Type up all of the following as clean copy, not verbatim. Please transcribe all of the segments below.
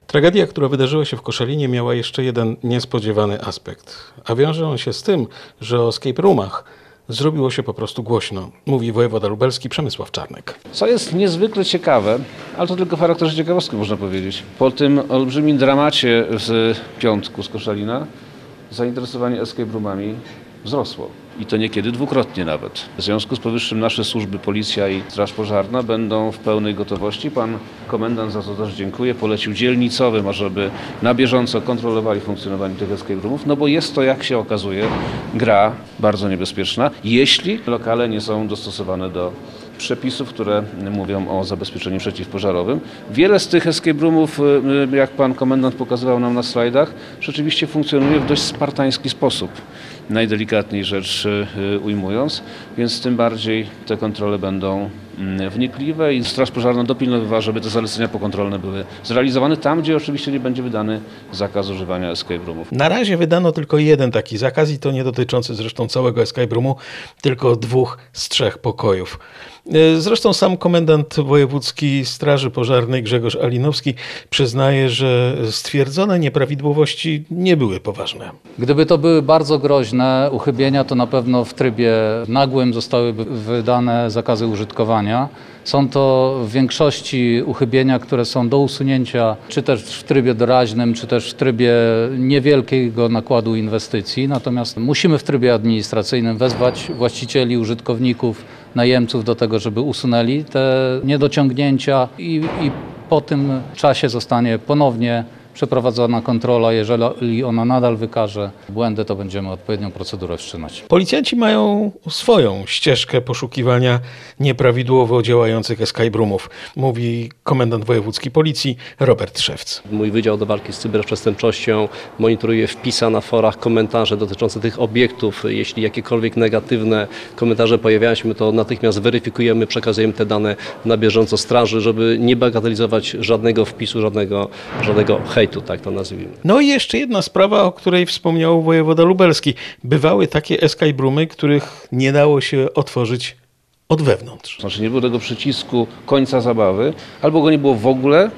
Tragedia, która wydarzyła się w Koszalinie, miała jeszcze jeden niespodziewany aspekt, a wiąże on się z tym, że o escape roomach zrobiło się po prostu głośno, mówi wojewoda lubelski Przemysław Czarnek. Co jest niezwykle ciekawe, ale to tylko w charakterze ciekawostki można powiedzieć. Po tym olbrzymim dramacie z piątku z Koszalina zainteresowanie escape roomami wzrosło. I to niekiedy dwukrotnie nawet. W związku z powyższym nasze służby, policja i straż pożarna będą w pełnej gotowości. Pan komendant, za co też dziękuję, polecił dzielnicowym, ażeby na bieżąco kontrolowali funkcjonowanie tych escape roomów, no bo jest to, jak się okazuje, gra bardzo niebezpieczna, jeśli lokale nie są dostosowane do przepisów, które mówią o zabezpieczeniu przeciwpożarowym. Wiele z tych escape roomów, jak pan komendant pokazywał nam na slajdach, rzeczywiście funkcjonuje w dość spartański sposób, najdelikatniej rzecz ujmując, więc tym bardziej te kontrole będą wnikliwe i straż pożarna dopilnowywała, żeby te zalecenia pokontrolne były zrealizowane tam, gdzie oczywiście nie będzie wydany zakaz używania escape roomów. Na razie wydano tylko jeden taki zakaz i to nie dotyczący zresztą całego escape roomu, tylko 2 z 3 pokojów. Zresztą sam komendant wojewódzki Straży Pożarnej Grzegorz Alinowski przyznaje, że stwierdzone nieprawidłowości nie były poważne. Gdyby to były bardzo groźne uchybienia, to na pewno w trybie nagłym zostałyby wydane zakazy użytkowania. Są to w większości uchybienia, które są do usunięcia, czy też w trybie doraźnym, czy też w trybie niewielkiego nakładu inwestycji. Natomiast musimy w trybie administracyjnym wezwać właścicieli, użytkowników, najemców do tego, żeby usunęli te niedociągnięcia i po tym czasie zostanie ponownie przeprowadzona kontrola. Jeżeli ona nadal wykaże błędy, to będziemy odpowiednią procedurę wszczynać. Policjanci mają swoją ścieżkę poszukiwania nieprawidłowo działających escape roomów, mówi komendant wojewódzki policji Robert Szewc. Mój Wydział do Walki z Cyberprzestępczością monitoruje wpisy na forach, komentarze dotyczące tych obiektów. Jeśli jakiekolwiek negatywne komentarze pojawiają się, my to natychmiast weryfikujemy, przekazujemy te dane na bieżąco straży, żeby nie bagatelizować żadnego wpisu, żadnego hejtu, tak to nazwijmy. No i jeszcze jedna sprawa, o której wspomniał wojewoda lubelski. Bywały takie escape roomy, których nie dało się otworzyć od wewnątrz. Znaczy nie było tego przycisku końca zabawy, albo go nie było w ogóle,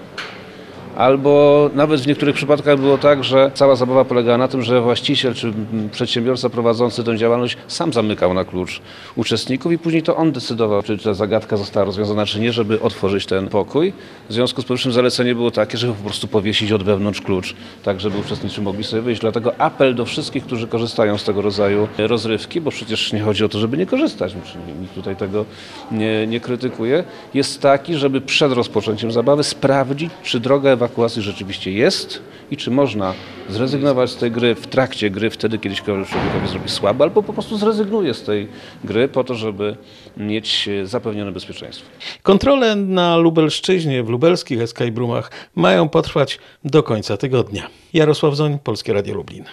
albo nawet w niektórych przypadkach było tak, że cała zabawa polegała na tym, że właściciel czy przedsiębiorca prowadzący tę działalność sam zamykał na klucz uczestników i później to on decydował, czy ta zagadka została rozwiązana, czy nie, żeby otworzyć ten pokój. W związku z powyższym zalecenie było takie, żeby po prostu powiesić od wewnątrz klucz, tak żeby uczestnicy mogli sobie wyjść. Dlatego apel do wszystkich, którzy korzystają z tego rodzaju rozrywki, bo przecież nie chodzi o to, żeby nie korzystać, nikt tutaj tego nie krytykuje, jest taki, żeby przed rozpoczęciem zabawy sprawdzić, czy droga ewakuacji rzeczywiście jest i czy można zrezygnować z tej gry w trakcie gry, wtedy kiedy człowiekowi zrobi słabo, albo po prostu zrezygnuje z tej gry po to, żeby mieć zapewnione bezpieczeństwo. Kontrole na Lubelszczyźnie, w lubelskich escape roomach mają potrwać do końca tygodnia. Jarosław Zoń, Polskie Radio Lublin.